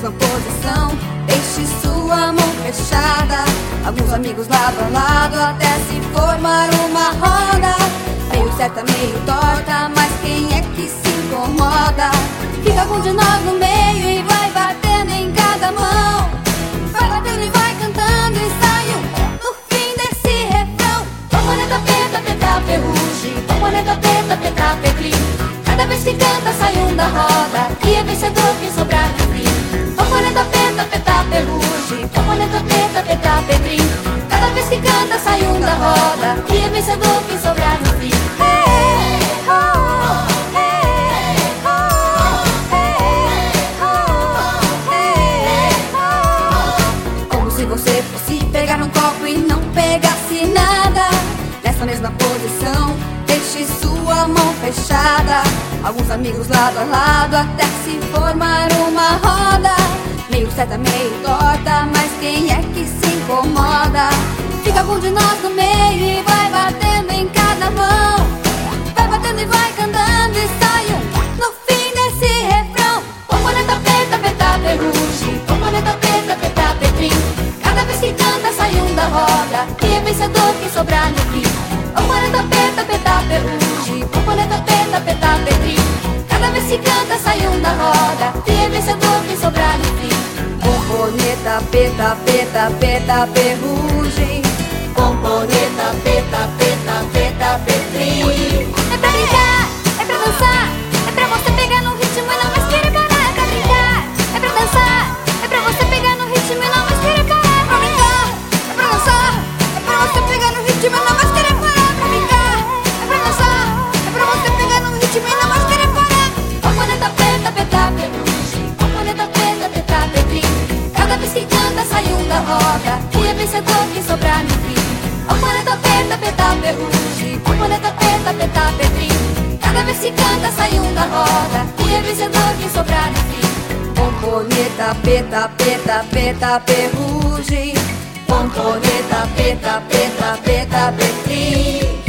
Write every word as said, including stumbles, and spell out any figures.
mesma posição, deixe sua mão fechada. Alguns amigos lado a lado até se formar uma roda. Meio certa, meio torta, mas quem é que se incomoda? Fica algum de nós no meio e vai batendo em cada mão. Vai batendo e vai cantando ensaio no fim desse refrão. Borboleta preta, preta, ferrugem. Borboleta preta, preta, petrim. Cada vez que canta sai um da roda, e é vencedor quem sobrar no fim. Borboleta preta, preta, ferrugem. Borboleta preta, preta, petrim. Cada vez que canta sai um da roda, e é vencedor quem sobrar no fim. Você fosse pegar um copo e não pegasse nada. Nessa mesma posição, deixe sua mão fechada. Alguns amigos lado a lado até se formar uma roda. Meio certa, meio torta, mas quem é que se incomoda? Fica algum de nós no meio e vai batendo em cada mão. Vai batendo e vai cantando e sai um no fim desse refrão. Borboleta preta, preta, ferrugem. Borboleta preta, preta, petrim. Cada vez que canta sai um da roda, e é vencedor quem sobrar no fim. Borboleta preta, preta, ferrugem. Borboleta preta, preta, petrim. Cada vez que canta sai um da roda, e é vencedor quem sobrar no fim. Borboleta preta, preta, preta, ferrugem. Borboleta preta, preta, preta, petrim. É pra brincar, é pra dançar, é pra você pegar no ritmo e não mais querer parar. É pra brincar, é pra dançar, é pra você pegar no ritmo e não mais querer parar. E é vencedor quem sobrar no fim. Borboleta preta, preta, ferrugem. Borboleta preta, preta, petrim. Cada vez que canta sai um da roda, e é vencedor quem sobrar no fim. Borboleta preta, preta, preta, ferrugem. Borboleta preta, preta, preta, petrim.